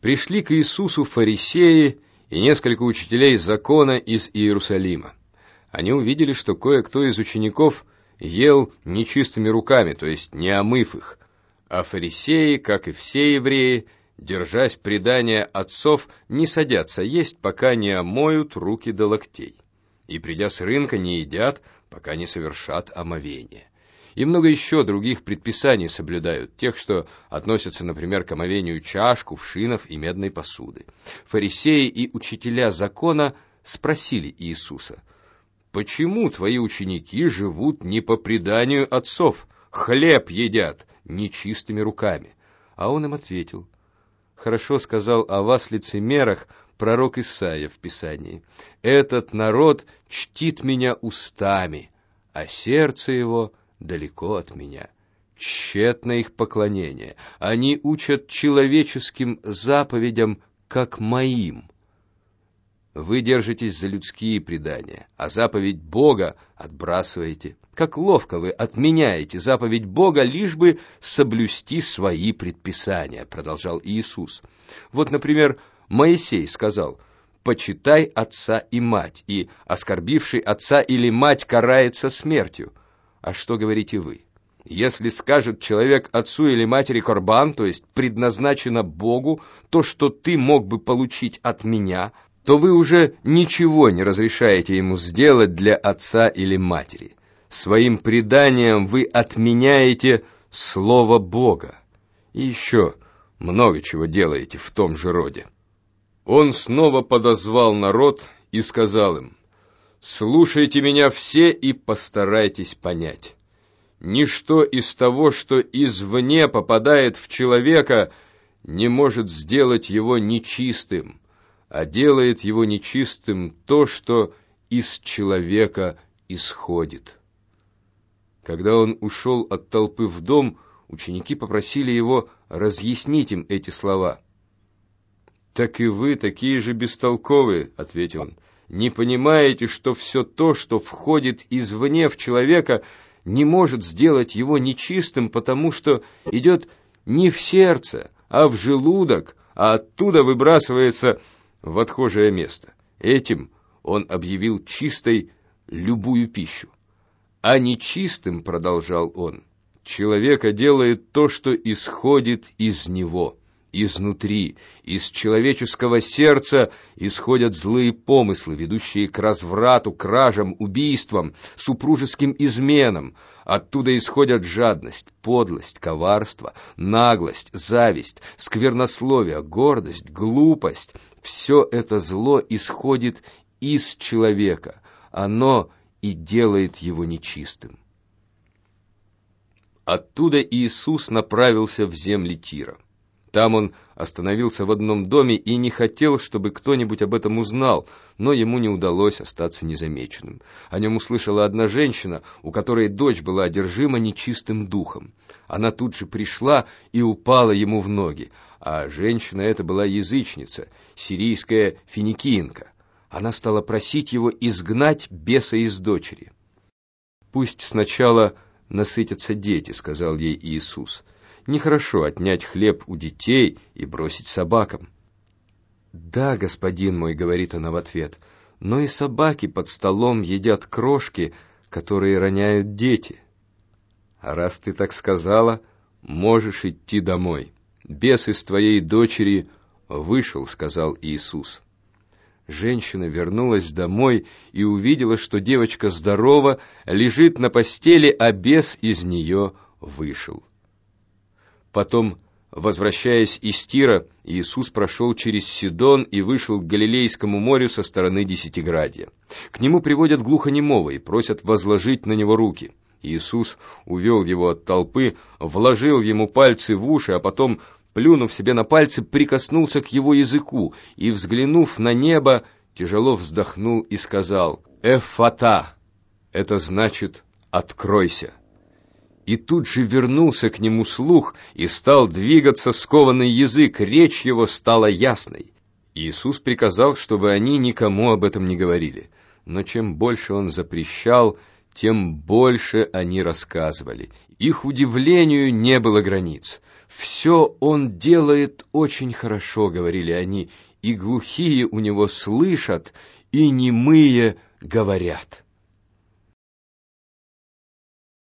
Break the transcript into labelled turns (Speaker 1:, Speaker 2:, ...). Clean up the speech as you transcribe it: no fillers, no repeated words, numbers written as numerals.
Speaker 1: Пришли к Иисусу фарисеи и несколько учителей закона из Иерусалима. Они увидели, что кое-кто из учеников ел нечистыми руками, то есть не омыв их, а фарисеи, как и все евреи, держась предания отцов, не садятся есть, пока не омоют руки до локтей, и, придя с рынка, не едят, пока не совершат омовение. И много еще других предписаний соблюдают, тех, что относятся, например, к омовению чаш, кувшинов и медной посуды. Фарисеи и учителя закона спросили Иисуса: «Почему твои ученики живут не по преданию отцов, хлеб едят нечистыми руками?» А он им ответил: «Хорошо сказал о вас, лицемерах, пророк Исаия в Писании: «Этот народ чтит меня устами, а сердце его далеко от меня. Тщетно их поклонение. Они учат человеческим заповедям, как моим». Вы держитесь за людские предания, а заповедь Бога отбрасываете. Как ловко вы отменяете заповедь Бога, лишь бы соблюсти свои предписания, продолжал Иисус. Вот, например, Моисей сказал: «Почитай отца и мать, и оскорбивший отца или мать карается смертью». А что говорите вы? Если скажет человек отцу или матери корбан, то есть предназначено Богу, то, что ты мог бы получить от меня, то вы уже ничего не разрешаете ему сделать для отца или матери. Своим преданием вы отменяете слово Бога. И еще много чего делаете в том же роде. Он снова подозвал народ и сказал им: «Слушайте меня все и постарайтесь понять. Ничто из того, что извне попадает в человека, не может сделать его нечистым, а делает его нечистым то, что из человека исходит». Когда он ушел от толпы в дом, ученики попросили его разъяснить им эти слова. «Так и вы такие же бестолковые», — ответил он. «Не понимаете, что все то, что входит извне в человека, не может сделать его нечистым, потому что идет не в сердце, а в желудок, а оттуда выбрасывается в отхожее место. Этим он объявил чистой любую пищу. А нечистым, продолжал он, человека делает то, что исходит из него». Изнутри, из человеческого сердца исходят злые помыслы, ведущие к разврату, кражам, убийствам, супружеским изменам. Оттуда исходят жадность, подлость, коварство, наглость, зависть, сквернословие, гордость, глупость. Все это зло исходит из человека. Оно и делает его нечистым. Оттуда Иисус направился в земли Тира. Там он остановился в одном доме и не хотел, чтобы кто-нибудь об этом узнал, но ему не удалось остаться незамеченным. О нем услышала одна женщина, у которой дочь была одержима нечистым духом. Она тут же пришла и упала ему в ноги, а женщина эта была язычница, сирийская финикиянка. Она стала просить его изгнать беса из дочери. «Пусть сначала насытятся дети», — сказал ей Иисус. «Нехорошо отнять хлеб у детей и бросить собакам». «Да, господин мой», — говорит она в ответ, «но и собаки под столом едят крошки, которые роняют дети». «А раз ты так сказала, можешь идти домой. Бес из твоей дочери вышел», — сказал Иисус. Женщина вернулась домой и увидела, что девочка здорова, лежит на постели, а бес из нее вышел. Потом, возвращаясь из Тира, Иисус прошел через Сидон и вышел к Галилейскому морю со стороны Десятиградья. К нему приводят глухонемого и просят возложить на него руки. Иисус увел его от толпы, вложил ему пальцы в уши, а потом, плюнув себе на пальцы, прикоснулся к его языку и, взглянув на небо, тяжело вздохнул и сказал: «Эффата!» Это значит «откройся». И тут же вернулся к нему слух, и стал двигаться скованный язык, речь его стала ясной. Иисус приказал, чтобы они никому об этом не говорили. Но чем больше он запрещал, тем больше они рассказывали. Их удивлению не было границ. «Все он делает очень хорошо», — говорили они, «и глухие у него слышат, и немые говорят».